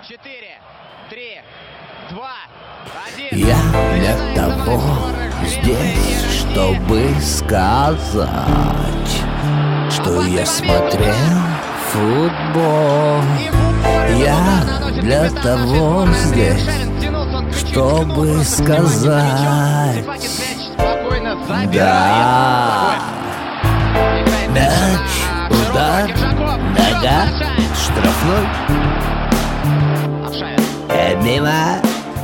4, 3, 2, 1. Я для того здесь, чтобы сказать, что я смотрел футбол. Я для того здесь, чтобы сказать, да. Мяч, удар, нога, штрафной. Мимо.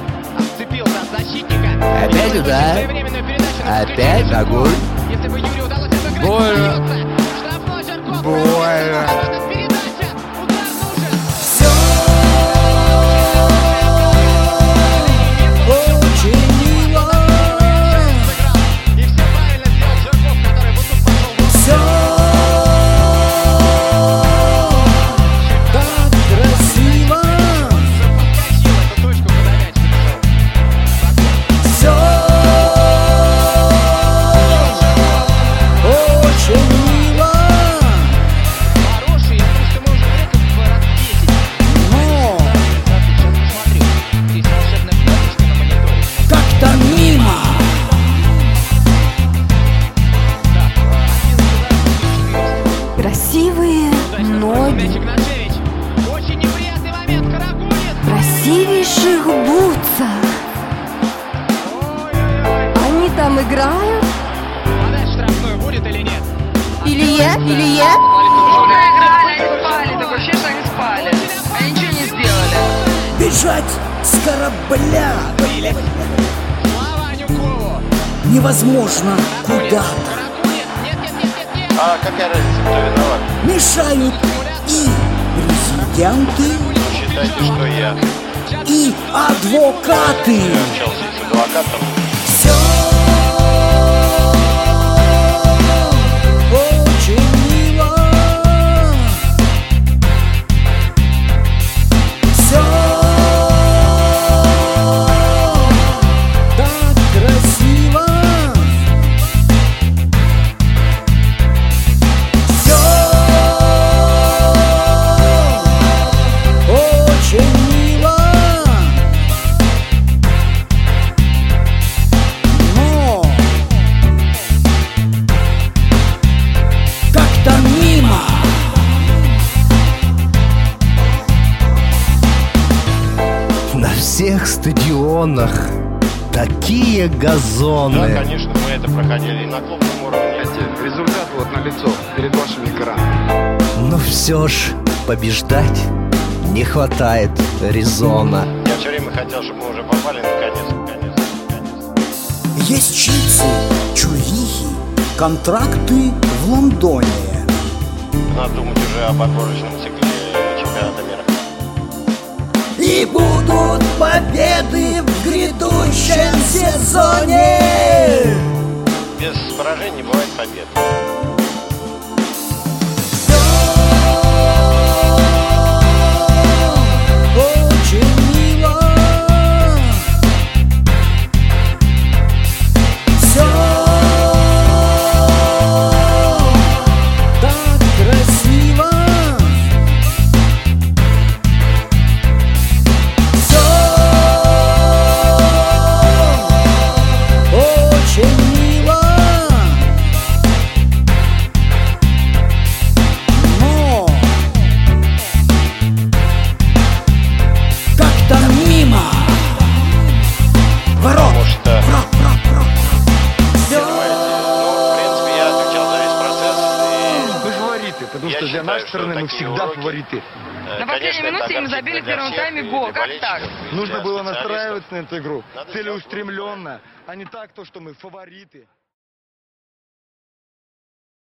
Опять удар. Опять огонь. Больно. Больно. Красивые ноги, красивейших бутсах. Они там играют? Или я? Уже играли и спали, такое ощущение, что они спали. Они ничего не сделали. Бежать с корабля невозможно куда-то. А какая разница, кто виноват? Мешают и президенты, Считайте, что я и адвокаты. общался с адвокатом. Все очень мило. Все так красиво. Все очень мило. Но как-то мимо. На всех стадионах такие газоны. Да, конечно, мы это проходили и на клубном уровне. Результат вот налицо перед вашим экраном. Но все ж побеждать не хватает резона. Я все время хотел, чтобы мы уже попали наконец. Есть чипсы, чувихи, контракты в Лондоне. Надо думать уже об отборочном цикле чемпионата мира. И будут победы в грядущем сезоне. Без поражений не бывает побед. Очень мило. Все так красиво. Все очень мило. Но как-то мимо. Ворот. Потому что, Все. в принципе, я отвечал за весь процесс. Вы фавориты, потому Я что для считаю, нашей что стороны мы такие всегда уроки, фавориты. На последней минуте им забили в первом тайме гол. Как так? Нужно было настраиваться на эту игру Надо целеустремленно, а не так, то, что мы фавориты.